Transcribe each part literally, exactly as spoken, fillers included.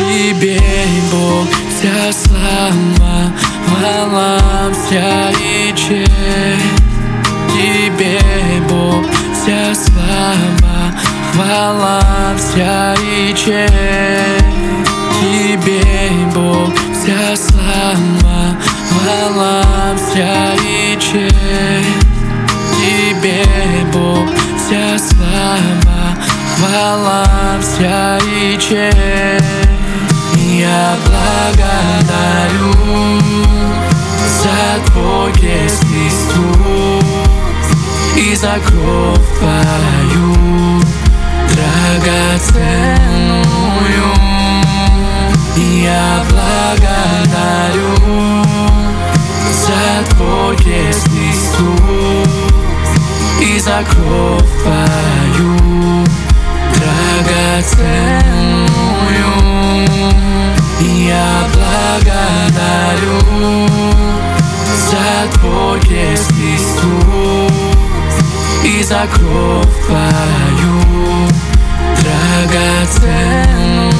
Тебе, Бог, вся слава, хвала, вся и честь. Тебе, Бог, вся слава, хвала, вся и честь. Тебе, Бог, вся слава, хвала, вся и честь. Тебе, Бог, вся слава, хвала, вся и честь. Я благодарю за Твой крест, Иисус, и за кровь Твою драгоценную. Я благодарю за Твой крест, Иисус, и за кровь Твою драгоценную. Я благодарю за Твой крест, Иисус, и за кровь Твою драгоценную.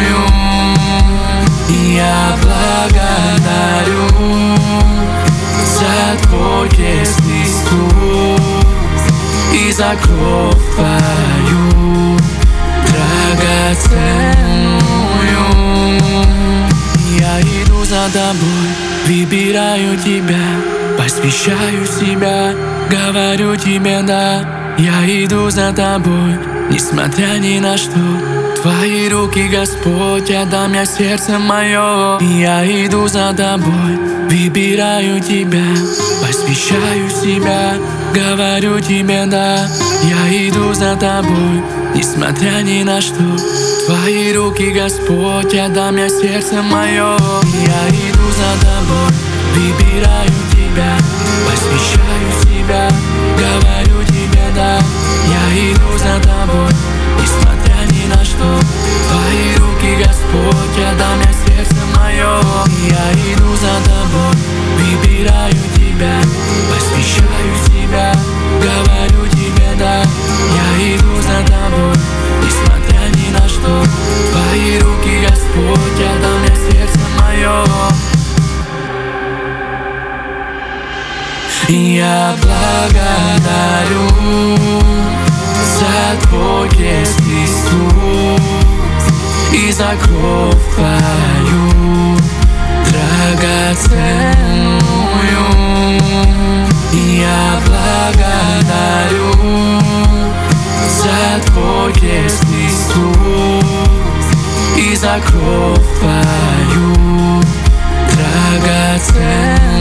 Я благодарю за Твой крест, Иисус, и за кровь Твою драгоценную. Я иду за Тобой, выбираю Тебя, посвящаю себя, говорю Тебе да. Я иду за Тобой, несмотря ни на что. Твои руки, Господь, отдам я сердце мое. Я иду за Тобой, выбираю Тебя, посвящаю себя, говорю Тебе да. Я иду за Тобой, несмотря ни на что. Твои руки, Господь, отдам я сердце мое. Я иду за Тобой, выбираю Тебя, посвящаю себя, говорю Тебе да. Я иду за Тобой, несмотря ни на что. Твои руки, Господь, отдам я сердце мое. Я иду за Тобой, выбираю Тебя, посвящаю себя, говорю Тебе да. Я иду за Тобой, несмотря ни на что. Твои руки, Господь, отдам я сердце мое. Я благодарю за Твой крест, Иисус, и за кровь Твою драгоценную. Я благодарю за Твой крест, Иисус, и за кровь Твою драгоценную.